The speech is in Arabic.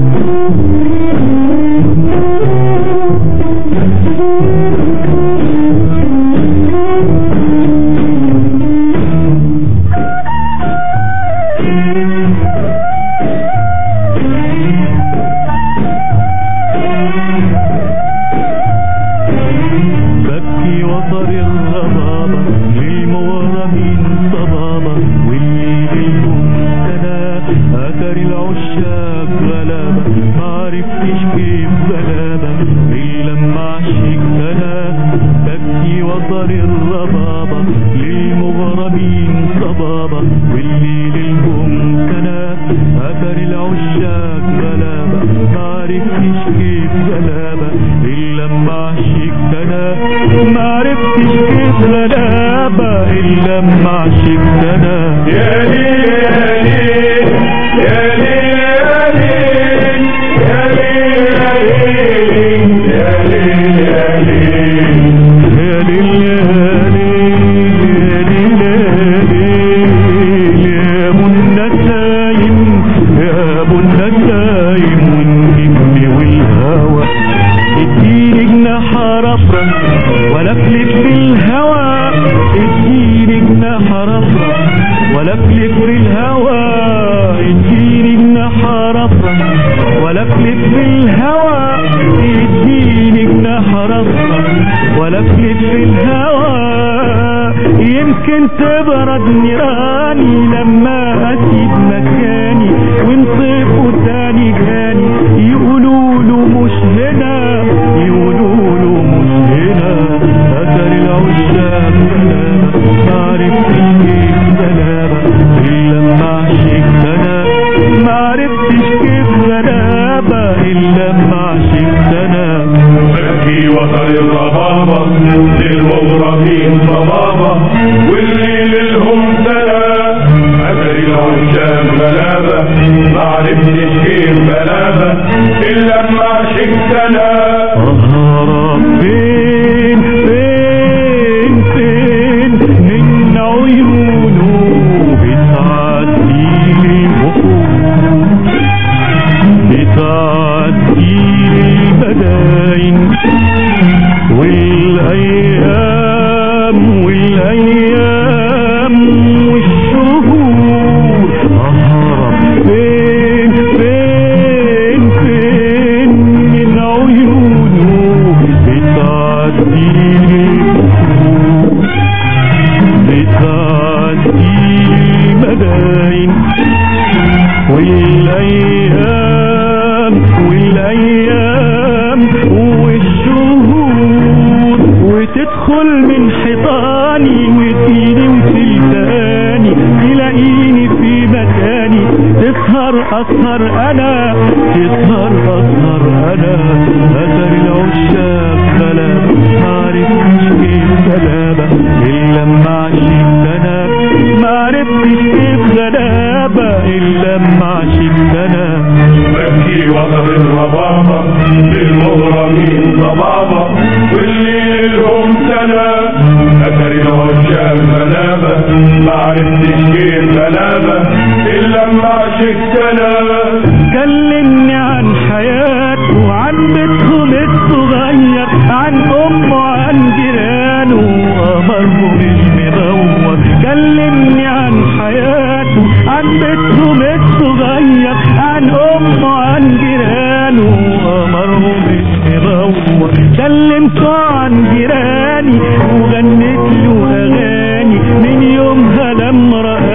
ببكي وطر الربابة للمغرمين صبابة واللي ليلهم سنة أثر العشاق غلابة معرفتش كيف غلابة إلا لما عشق سنة. ببكي وطر الربابة للمغرمين صبابة واللي ليلهم سنة أثر العشاق غلابة معرفتش كيف غلابة إلا لما عشق سنة. معرفتش كيف غلابة إلا لما عشق سنة. يا ليل يا ليل يا ليل يا ليل يا ليل يا ليل يا بنا النايم يا بنا النايم والنجم والهوى اديني جناح رفرف ولفلف في الهوى اديني جناح رفرف ولفلف في الهوى اديني جناح رفرف ولفلف في الهوى اديني جناح رفرف ولفلف في الهوى. يمكن تبرد نيراني لما اسيب مكاني ونصيف تاني جاني يقولوا مش هنا يقولوا مش هنا. اثر العشاق غلابة معرفتش كيف غلابة إلا لما عشق سنة. معرفتش كيف غلابة إلا لما عشق سنة. ببكي وطر الربابة للمغرمين صبابة واللي ليلهم سنة أثر العشاق غلابة معرفتش كيف غلابة إلا لما عشق سنة. فين فين فين من عيونه بتعدي الوقوف بتعدي المداين والأيام والشهور. فين فين فين من عيونه بتعدي الوقوف بتعدي المداين والأيام والشهور. وتدخل من حيطاني وتجيني وتلتاني تلاقيني في مكاني. أسهر أنا أثر العشاق غلابة معرفتش كيف غلابة إلا لما عشق سنة. معرفتش كيف غلابة إلا لما عشق سنة. ببكي وطر الربابة للمغرمين صبابة واللي ليلهم سنة أثر العشاق غلابة معرفتش كيف غلابة إلا لما عشق سنة. كلمني عن حياته وعن بيتهم الصغير عن أمه وعن جيرانه وقمره مش مدور. كلمني عن حياته عن بيتهم الصغير عن أمه وعن جيرانه وقمره مش مدور. كلمته عن جيراني وغنيت له أغاني من يومها لما